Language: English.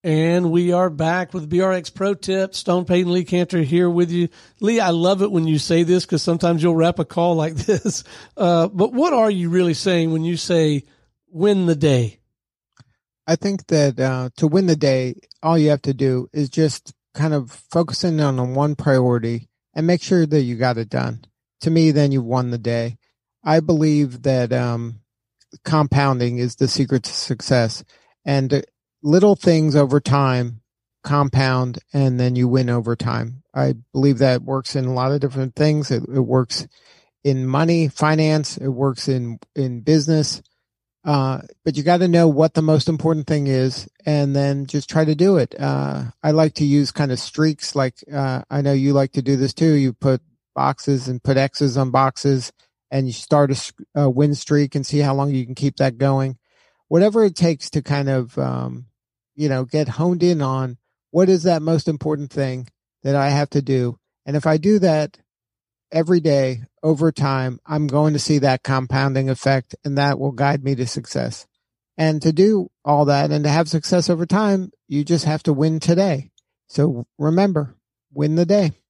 And we are back with BRX Pro Tips. Stone Payton, Lee Cantor here with you. Lee, I love it when you say this because sometimes you'll wrap a call like this. But what are you really saying when you say win the day? I think that to win the day, all you have to do is just kind of focusing on one priority and make sure that you got it done. To me, then you've won the day. I believe that compounding is the secret to success. And little things over time compound, and then you win over time. I believe that works in a lot of different things. It works in money, finance. It works in business. But you got to know what the most important thing is, and then just try to do it. I like to use kind of streaks. Like I know you like to do this too. You put boxes and put X's on boxes, and you start a win streak and see how long you can keep that going. Whatever it takes to kind of get honed in on what is that most important thing that I have to do. And if I do that every day over time, I'm going to see that compounding effect, and that will guide me to success. And to do all that and to have success over time, you just have to win today. So remember, win the day.